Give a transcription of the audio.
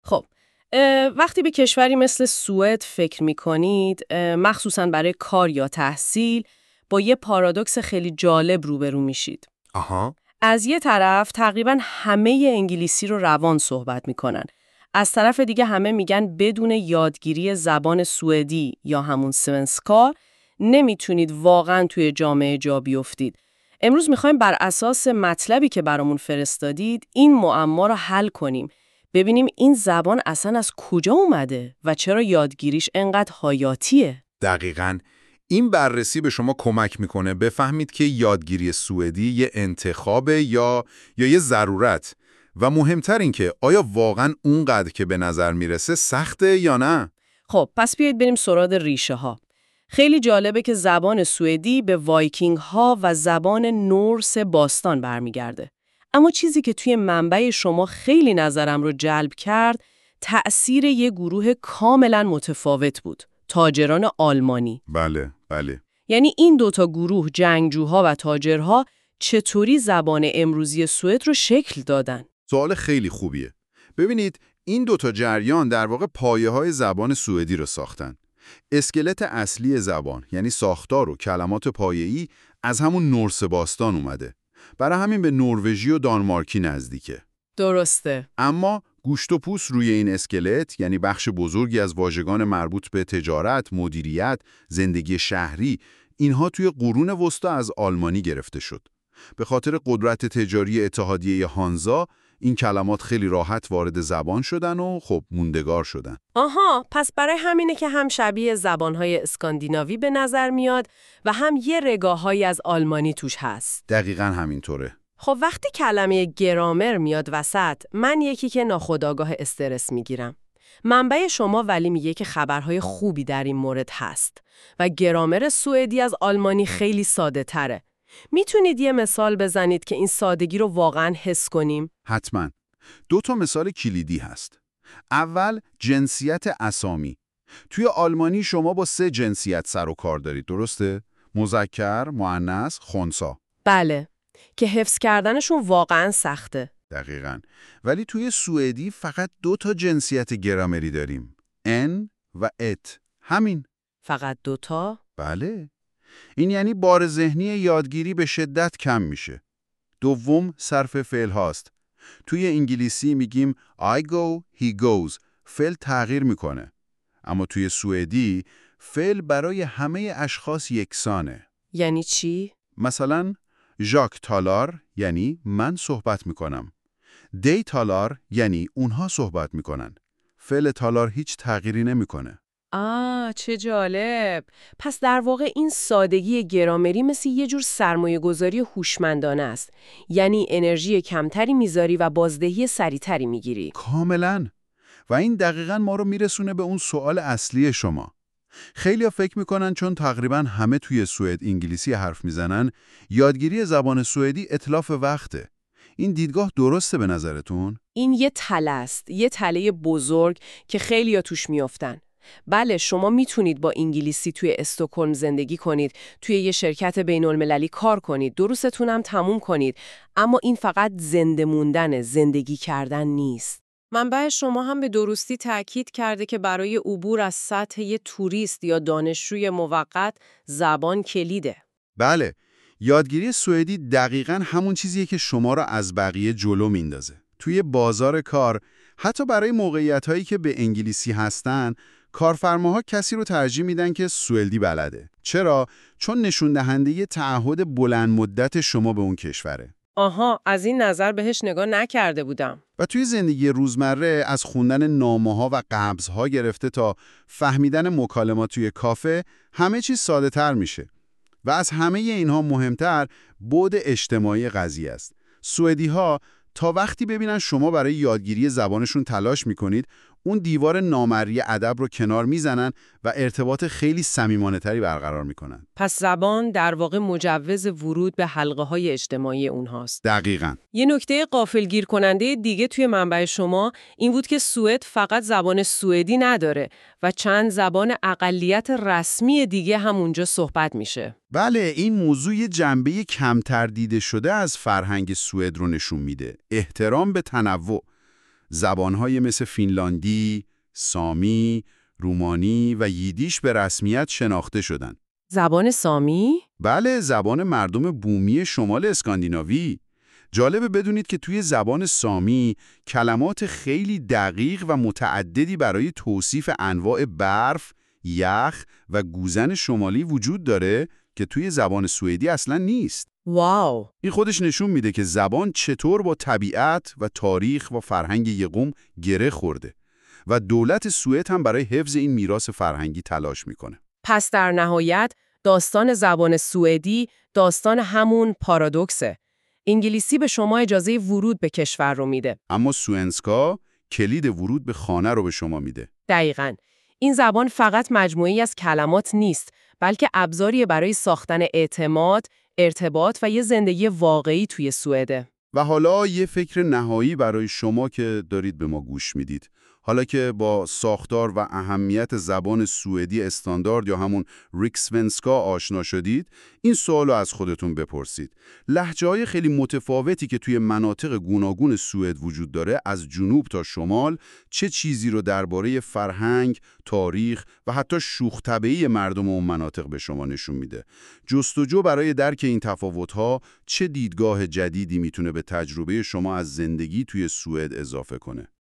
خب وقتی به کشوری مثل سوئد فکر می‌کنید، مخصوصاً برای کار یا تحصیل، با یه پارادوکس خیلی جالب روبرو میشید. آها. از یه طرف تقریباً همه انگلیسی رو روان صحبت میکنن. از طرف دیگه همه میگن بدون یادگیری زبان سوئدی یا همون سونسکا نمیتونید واقعاً توی جامعه جا بیفتید. امروز میخوایم بر اساس مطلبی که برامون فرستادید این معما رو حل کنیم. ببینیم این زبان اصلاً از کجا اومده و چرا یادگیریش انقدر حیاتیه. دقیقاً. این بررسی به شما کمک میکنه بفهمید که یادگیری سوئدی یه انتخابه یا یه ضرورت، و مهمتر این که آیا واقعاً اونقدر که به نظر میرسه سخته یا نه؟ خب پس بیایید بریم سراغ ریشه ها. خیلی جالبه که زبان سوئدی به وایکینگ ها و زبان نورس باستان برمیگرده. اما چیزی که توی منبع شما خیلی نظرم رو جلب کرد، تأثیر یه گروه کاملا متفاوت بود. تاجران آلمانی. بله. یعنی این دوتا گروه، جنگجوها و تاجرها، چطوری زبان امروزی سوئد رو شکل دادن؟ سوال خیلی خوبیه. ببینید، این دوتا جریان در واقع پایه‌های زبان سوئدی رو ساختن. اسکلت اصلی زبان، یعنی ساختار و کلمات پایه‌ای، از همون نورس باستان اومده. برای همین به نروژی و دانمارکی نزدیکه. درسته. اما گوشت و پوست روی این اسکلت، یعنی بخش بزرگی از واژگان مربوط به تجارت، مدیریت، زندگی شهری، اینها توی قرون وسطا از آلمانی گرفته شد. به خاطر قدرت تجاری اتحادیه هانزا، این کلمات خیلی راحت وارد زبان شدن و خب موندگار شدن. آها، پس برای همینه که هم شبیه زبانهای اسکاندیناوی به نظر میاد و هم یه رگاهایی از آلمانی توش هست. دقیقاً همینطوره. خب وقتی کلمه گرامر میاد وسط، من یکی که ناخودآگاه استرس میگیرم. منبع شما ولی میگه که خبرهای خوبی در این مورد هست و گرامر سوئدی از آلمانی خیلی ساده تره. میتونید یه مثال بزنید که این سادگی رو واقعاً حس کنیم؟ حتماً. 2 مثال کلیدی هست. اول، جنسیت اسامی. توی آلمانی شما با 3 جنسیت سر و کار دارید، درسته؟ مذکر، مؤنث، خنثی. بله، که حفظ کردنشون واقعاً سخته. دقیقاً. ولی توی سوئدی فقط 2 جنسیت گرامری داریم. ان و ات. همین. فقط 2 بله. این یعنی بار ذهنی یادگیری به شدت کم میشه. دوم، صرف فعل هاست. توی انگلیسی میگیم I go, he goes. فعل تغییر میکنه. اما توی سوئدی فعل برای همه اشخاص یکسانه. یعنی چی؟ مثلا ژاک تالار یعنی من صحبت میکنم. دی تالار یعنی اونها صحبت میکنن. فعل تالار هیچ تغییری نمیکنه. چه جالب. پس در واقع این سادگی گرامری مثل یه جور سرمایه‌گذاری هوشمندانه است. یعنی انرژی کمتری میذاری و بازدهی سریعتری میگیری. کاملاً. و این دقیقاً ما رو میرسونه به اون سوال اصلی شما. خیلی‌ها فکر میکنن چون تقریباً همه توی سوئد انگلیسی حرف میزنن، یادگیری زبان سوئدی اتلاف وقته. این دیدگاه درسته به نظرتون؟ این یه تله است، یه تله بزرگ که خیلی‌ها توش میافتن. بله، شما میتونید با انگلیسی توی استکهلم زندگی کنید، توی یه شرکت بین‌المللی کار کنید، دروستون هم تموم کنید، اما این فقط زنده موندن، زندگی کردن نیست. منبع شما هم به درستی تأکید کرده که برای عبور از سطح یه توریست یا دانشجوی موقت زبان کلیده. بله. یادگیری سوئدی دقیقاً همون چیزیه که شما را از بقیه جلو میندازه. توی بازار کار، حتی برای موقعیت‌هایی که به انگلیسی هستن، کارفرماها کسی رو ترجیح میدن که سوئدی بلده. چرا؟ چون نشون دهنده تعهد بلند مدت شما به اون کشوره. آها، از این نظر بهش نگاه نکرده بودم. و توی زندگی روزمره، از خوندن نامه‌ها و قبض‌ها گرفته تا فهمیدن مکالمات توی کافه، همه چیز ساده‌تر میشه. و از همه اینها مهمتر، بعد اجتماعی قضیه است. سوئدی‌ها تا وقتی ببینن شما برای یادگیری زبانشون تلاش میکنید، اون دیوار نامرئی ادب رو کنار میزنن و ارتباط خیلی صمیمانه‌تری برقرار میکنن. پس زبان در واقع مجوز ورود به حلقه‌های اجتماعی اونهاست. دقیقاً. یه نکته غافلگیر کننده دیگه توی منبع شما این بود که سوئد فقط زبان سوئدی نداره و چند زبان اقلیت رسمی دیگه هم اونجا صحبت میشه. بله، این موضوع یه جنبه کمتر دیده شده از فرهنگ سوئد رو نشون میده. احترام به تنوع. زبانهای مثل فینلاندی، سامی، رومانی و ییدیش به رسمیت شناخته شدن. زبان سامی؟ بله، زبان مردم بومی شمال اسکاندیناوی. جالبه بدونید که توی زبان سامی کلمات خیلی دقیق و متعددی برای توصیف انواع برف، یخ و گوزن شمالی وجود داره که توی زبان سوئدی اصلا نیست. واو! این خودش نشون میده که زبان چطور با طبیعت و تاریخ و فرهنگ یک قوم گره خورده و دولت سوئد هم برای حفظ این میراث فرهنگی تلاش میکنه. پس در نهایت داستان زبان سوئدی داستان همون پارادوکسه. انگلیسی به شما اجازه ورود به کشور رو میده. اما سوئنسکا کلید ورود به خانه رو به شما میده. دقیقاً. این زبان فقط مجموعه‌ای از کلمات نیست، بلکه ابزاری برای ساختن اعتماد، ارتباط و یه زندگی واقعی توی سوئده. و حالا یه فکر نهایی برای شما که دارید به ما گوش میدید. حالا که با ساختار و اهمیت زبان سوئدی استاندارد یا همون ریکسونسکا آشنا شدید، این سوالو از خودتون بپرسید. لهجه‌های خیلی متفاوتی که توی مناطق گوناگون سوئد وجود داره، از جنوب تا شمال، چه چیزی رو درباره فرهنگ، تاریخ و حتی شوخ طبعی مردم اون مناطق به شما نشون میده؟ جستجو برای درک این تفاوت‌ها چه دیدگاه جدیدی میتونه به تجربه شما از زندگی توی سوئد اضافه کنه؟